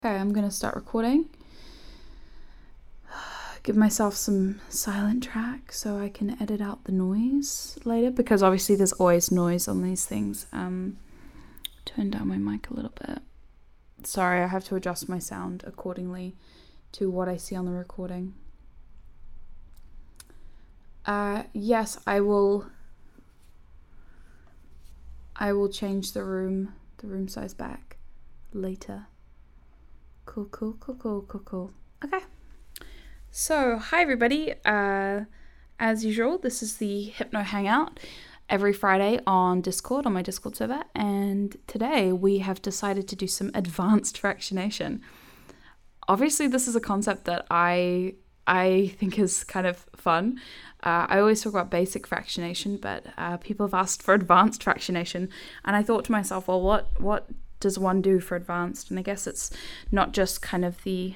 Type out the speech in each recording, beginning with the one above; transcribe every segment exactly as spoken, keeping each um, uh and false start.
Okay, I'm going to start recording. Give myself some silent track so I can edit out the noise later, because obviously there's always noise on these things. Um, turn down my mic a little bit. Sorry, I have to adjust my sound accordingly to what I see on the recording. Uh, yes, I will. I will change the room, the room size back later. Cool, cool, cool, cool, cool, cool. Okay. So, hi everybody. Uh, as usual, this is the Hypno Hangout every Friday on Discord, on my Discord server. And today we have decided to do some advanced fractionation. Obviously, this is a concept that I I think is kind of fun. Uh, I always talk about basic fractionation, but uh, people have asked for advanced fractionation. And I thought to myself, well, what what does one do for advanced? And I guess it's not just kind of the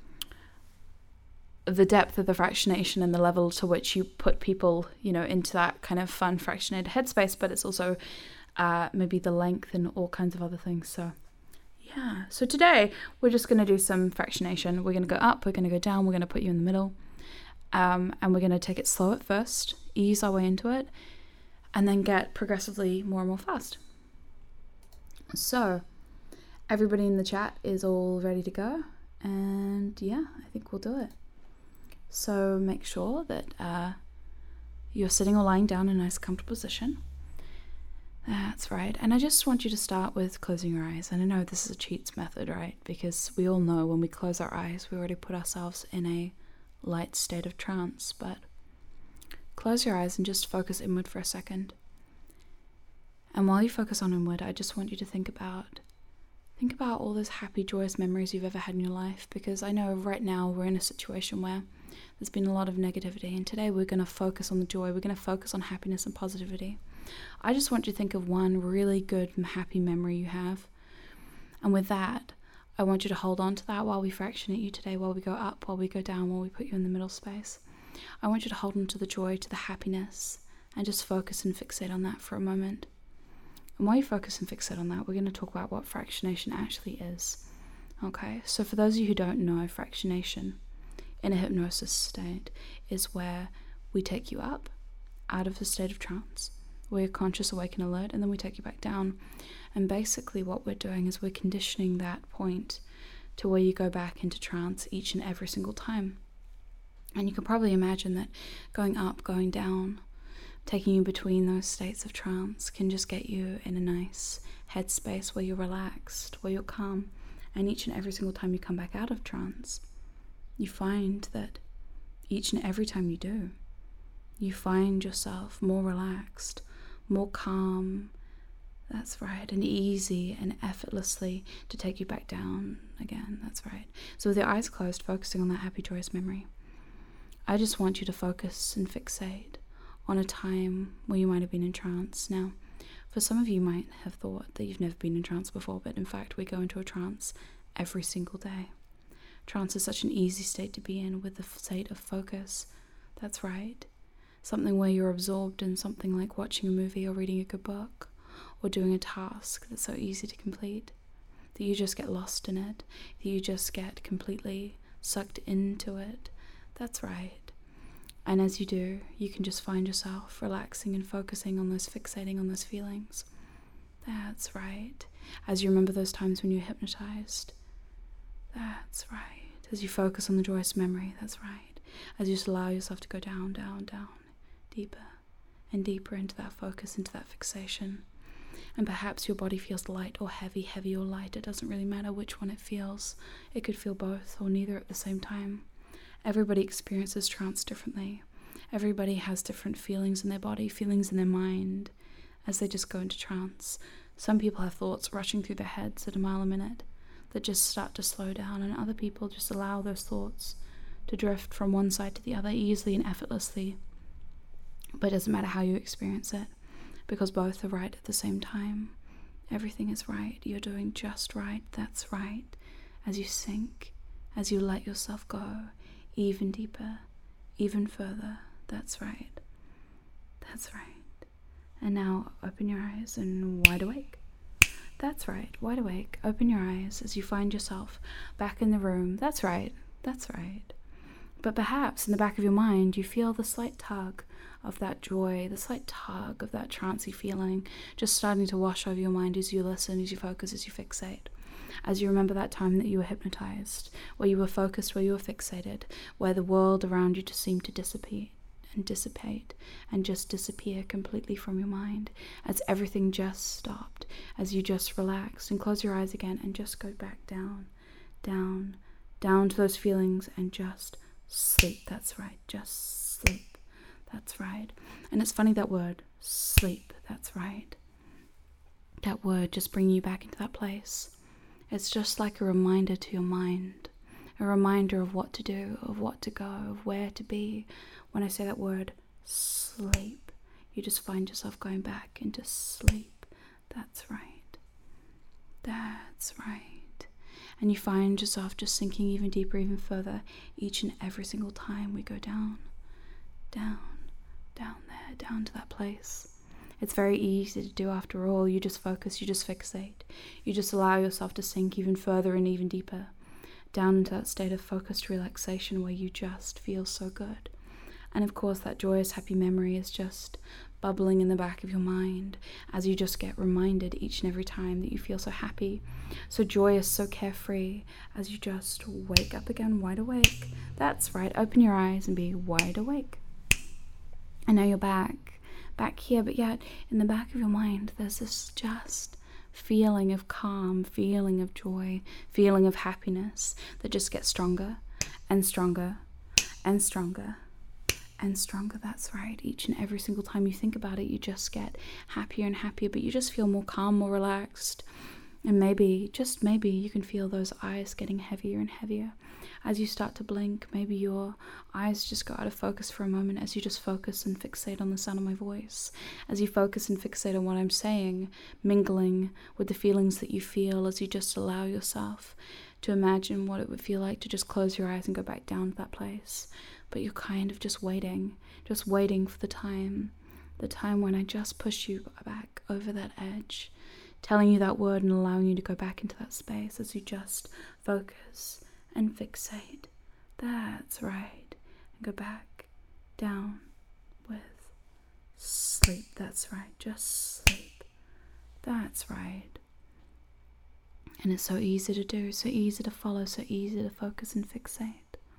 the depth of the fractionation and the level to which you put people, you know, into that kind of fun fractionated headspace, but it's also uh, maybe the length and all kinds of other things. So yeah, so today we're just going to do some fractionation. We're going to go up, we're going to go down, we're going to put you in the middle, um, and we're going to take it slow at first, ease our way into it, and then get progressively more and more fast. So everybody in the chat is all ready to go, and yeah, I think we'll do it. So make sure that uh, you're sitting or lying down in a nice comfortable position. That's right. And I just want you to start with closing your eyes. And I know this is a cheats method, right? Because we all know when we close our eyes, we already put ourselves in a light state of trance. But close your eyes and just focus inward for a second. And while you focus on inward, I just want you to think about Think about all those happy, joyous memories you've ever had in your life, because I know right now we're in a situation where there's been a lot of negativity, and today we're going to focus on the joy, we're going to focus on happiness and positivity. I just want you to think of one really good and happy memory you have, and with that, I want you to hold on to that while we fractionate you today, while we go up, while we go down, while we put you in the middle space. I want you to hold on to the joy, to the happiness, and just focus and fixate on that for a moment. And while you focus and fixate on that, we're going to talk about what fractionation actually is. Okay, so for those of you who don't know, fractionation in a hypnosis state is where we take you up out of the state of trance, where you're conscious, awake, and alert, and then we take you back down. And basically what we're doing is we're conditioning that point to where you go back into trance each and every single time. And you can probably imagine that going up, going down, taking you between those states of trance can just get you in a nice headspace where you're relaxed, where you're calm. And each and every single time you come back out of trance, you find that each and every time you do, you find yourself more relaxed, more calm. That's right, and easy and effortlessly to take you back down again. That's right. So with your eyes closed, focusing on that happy, joyous memory, I just want you to focus and fixate on a time where you might have been in trance. Now, for some of you might have thought that you've never been in trance before, but in fact we go into a trance every single day. Trance is such an easy state to be in, with the state of focus. That's right. Something where you're absorbed in something like watching a movie or reading a good book or doing a task that's so easy to complete that you just get lost in it, that you just get completely sucked into it. That's right. And as you do, you can just find yourself relaxing and focusing on those, fixating on those feelings. That's right. As you remember those times when you were hypnotized. That's right. As you focus on the joyous memory. That's right. As you just allow yourself to go down, down, down, deeper and deeper into that focus, into that fixation. And perhaps your body feels light or heavy, heavy or light. It doesn't really matter which one it feels. It could feel both or neither at the same time. Everybody experiences trance differently. Everybody has different feelings in their body, feelings in their mind as they just go into trance. Some people have thoughts rushing through their heads at a mile a minute that just start to slow down, and other people just allow those thoughts to drift from one side to the other easily and effortlessly. But it doesn't matter how you experience it, because both are right at the same time. Everything is right. You're doing just right. That's right. As you sink, as you let yourself go, even deeper, even further. That's right. That's right. And now open your eyes and wide awake. That's right, wide awake. Open your eyes as you find yourself back in the room. That's right, that's right. But perhaps in the back of your mind, you feel the slight tug of that joy, the slight tug of that trancey feeling just starting to wash over your mind as you listen, as you focus, as you fixate. As you remember that time that you were hypnotized, where you were focused, where you were fixated, where the world around you just seemed to dissipate and dissipate and just disappear completely from your mind, as everything just stopped, as you just relaxed and close your eyes again and just go back down, down, down to those feelings and just sleep. That's right, just sleep. That's right. And it's funny, that word, sleep, that's right. That word just bringing you back into that place. It's just like a reminder to your mind, a reminder of what to do, of what to go, of where to be. When I say that word, sleep, you just find yourself going back into sleep. That's right. That's right. And you find yourself just sinking even deeper, even further, each and every single time we go down, down, down there, down to that place. It's very easy to do after all. You just focus, you just fixate. You just allow yourself to sink even further and even deeper, down into that state of focused relaxation where you just feel so good. And of course, that joyous, happy memory is just bubbling in the back of your mind as you just get reminded each and every time that you feel so happy, so joyous, so carefree, as you just wake up again wide awake. That's right, open your eyes and be wide awake. And now you're back, back here, but yet in the back of your mind, there's this just feeling of calm, feeling of joy, feeling of happiness that just gets stronger and stronger and stronger and stronger. That's right. Each and every single time you think about it, you just get happier and happier, but you just feel more calm, more relaxed. And maybe, just maybe, you can feel those eyes getting heavier and heavier. As you start to blink, maybe your eyes just go out of focus for a moment as you just focus and fixate on the sound of my voice. As you focus and fixate on what I'm saying, mingling with the feelings that you feel, as you just allow yourself to imagine what it would feel like to just close your eyes and go back down to that place. But you're kind of just waiting, just waiting for the time, the time when I just push you back over that edge, telling you that word and allowing you to go back into that space as you just focus and fixate. That's right. And go back down with sleep. That's right. Just sleep. That's right. And it's so easy to do, so easy to follow, so easy to focus and fixate.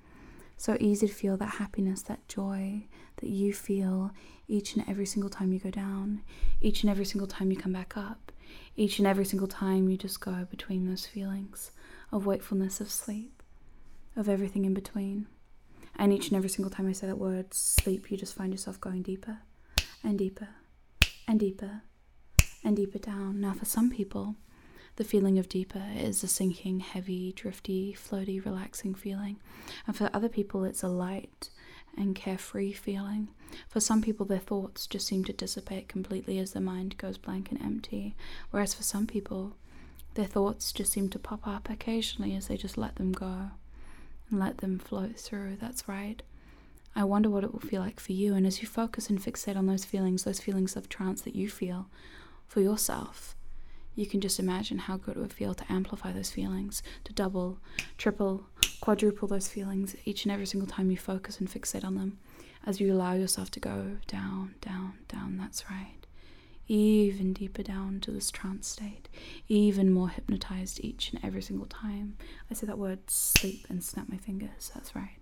So easy to feel that happiness, that joy that you feel each and every single time you go down, each and every single time you come back up, each and every single time you just go between those feelings of wakefulness, of sleep, of everything in between. And each and every single time I say that word, sleep, you just find yourself going deeper and deeper and deeper and deeper down. Now, for some people, the feeling of deeper is a sinking, heavy, drifty, floaty, relaxing feeling. And for other people, it's a light and carefree feeling. For some people, their thoughts just seem to dissipate completely as their mind goes blank and empty. Whereas for some people, their thoughts just seem to pop up occasionally as they just let them go and let them float through. That's right. I wonder what it will feel like for you. And as you focus and fixate on those feelings, those feelings of trance that you feel for yourself, you can just imagine how good it would feel to amplify those feelings, to double, triple, quadruple those feelings each and every single time you focus and fixate on them, as you allow yourself to go down, down, down. That's right. Even deeper down to this trance state, even more hypnotized each and every single time I say that word sleep and snap my fingers. That's right.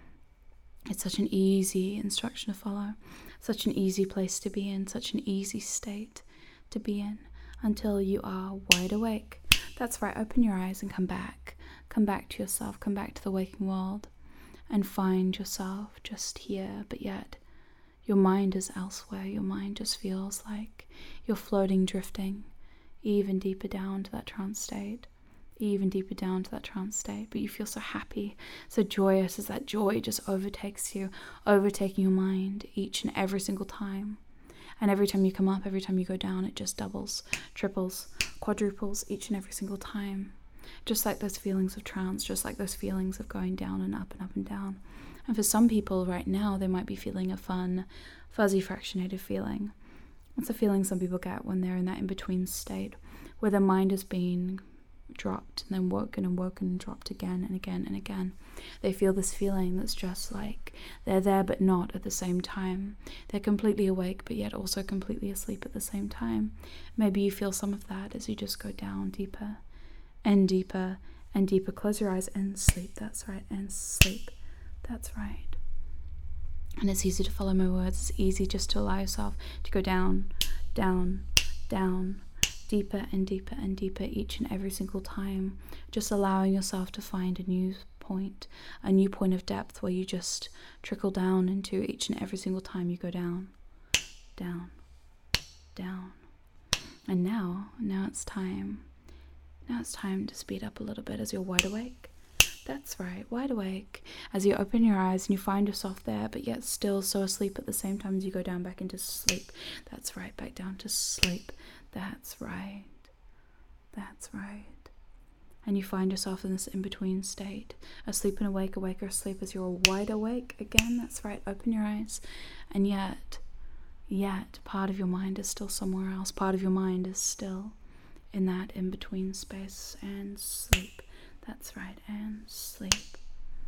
It's such an easy instruction to follow, such an easy place to be in, such an easy state to be in, until you are wide awake. That's right, open your eyes and come back. Come back to yourself, come back to the waking world, and find yourself just here, but yet your mind is elsewhere. Your mind just feels like you're floating, drifting, even deeper down to that trance state, even deeper down to that trance state, but you feel so happy, so joyous as that joy just overtakes you, overtaking your mind each and every single time. And every time you come up, every time you go down, it just doubles, triples, quadruples each and every single time. Just like those feelings of trance, just like those feelings of going down and up and up and down. And for some people right now, they might be feeling a fun, fuzzy, fractionated feeling. It's a feeling some people get when they're in that in-between state, where the mind has been dropped and then woken and woken and dropped again and again and again. They feel this feeling that's just like they're there but not at the same time. They're completely awake but yet also completely asleep at the same time. Maybe you feel some of that as you just go down deeper and deeper and deeper. Close your eyes and sleep. That's right. And sleep. That's right. And it's easy to follow my words. It's easy just to allow yourself to go down, down, down, deeper and deeper and deeper each and every single time. Just allowing yourself to find a new point, a new point of depth where you just trickle down into each and every single time you go down, down, down. And now, now it's time. Now it's time to speed up a little bit as you're wide awake. That's right, wide awake. As you open your eyes and you find yourself there, but yet still so asleep at the same time as you go down back into sleep. That's right, back down to sleep. That's right. That's right. And you find yourself in this in-between state. Asleep and awake, awake or asleep as you're wide awake again. That's right, open your eyes. And yet, yet, part of your mind is still somewhere else. Part of your mind is still in that in-between space and sleep. That's right, and sleep.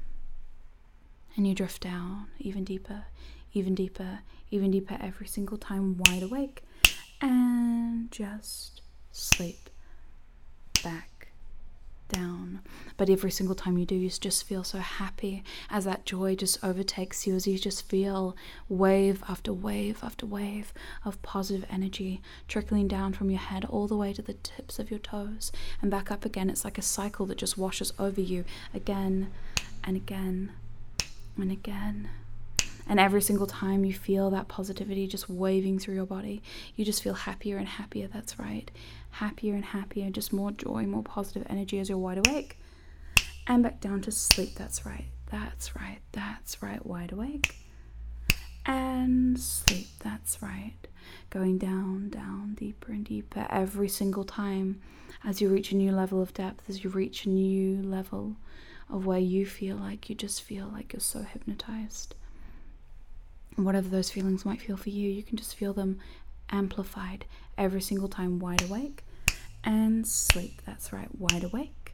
And you drift down even deeper, even deeper, even deeper every single time, wide awake. And just sleep back down. But every single time you do, you just feel so happy as that joy just overtakes you, as you just feel wave after wave after wave of positive energy trickling down from your head all the way to the tips of your toes and back up again. It's like a cycle that just washes over you again and again and again. And every single time you feel that positivity just waving through your body, you just feel happier and happier. That's right. Happier and happier. Just more joy, more positive energy as you're wide awake. And back down to sleep. That's right. That's right. That's right. Wide awake. And sleep. That's right. Going down, down, deeper and deeper every single time as you reach a new level of depth, as you reach a new level of where you feel like you just feel like you're so hypnotized. Whatever those feelings might feel for you, you can just feel them amplified every single time, wide awake and sleep. That's right, wide awake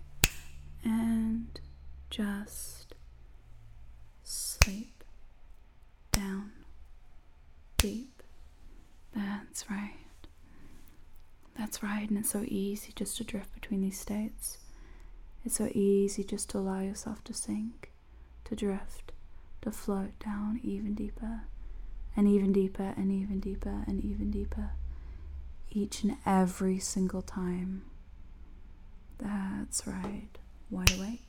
and just sleep down deep. That's right. That's right, and it's so easy just to drift between these states. It's so easy just to allow yourself to sink, to drift, to float down even deeper. And even deeper, and even deeper, and even deeper. Each and every single time. That's right. Wide awake.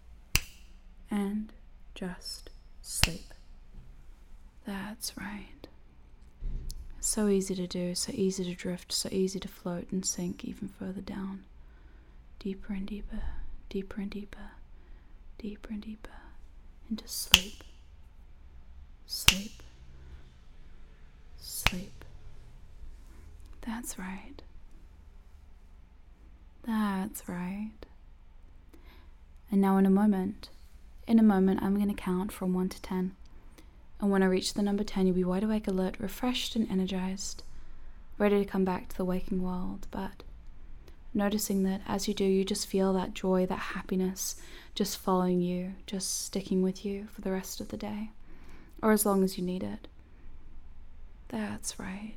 And just sleep. That's right. So easy to do, so easy to drift, so easy to float and sink even further down. Deeper and deeper, deeper and deeper, deeper and deeper. Into sleep. Sleep. Sleep. That's right. That's right. And now in a moment, in a moment, I'm going to count from one to ten. And when I reach the number ten, you'll be wide awake, alert, refreshed and energized, ready to come back to the waking world. But noticing that as you do, you just feel that joy, that happiness just following you, just sticking with you for the rest of the day, or as long as you need it. That's right.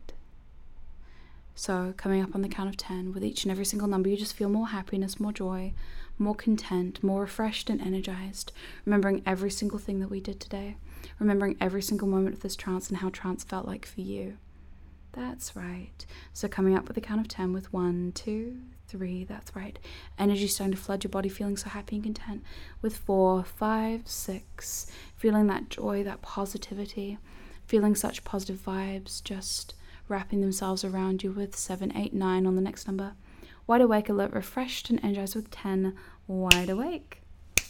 So coming up on the count of ten, with each and every single number, you just feel more happiness, more joy, more content, more refreshed and energized, remembering every single thing that we did today, remembering every single moment of this trance and how trance felt like for you. That's right. So coming up with the count of ten with one, two, three, that's right. Energy starting to flood your body, feeling so happy and content. With four, five, six, feeling that joy, that positivity, feeling such positive vibes just wrapping themselves around you. With seven, eight, nine on the next number. Wide awake, alert, refreshed and energized with ten. Wide awake.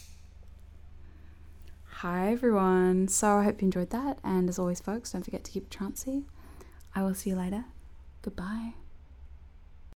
Hi everyone. So I hope you enjoyed that. And as always folks, don't forget to keep it trancey. I will see you later. Goodbye.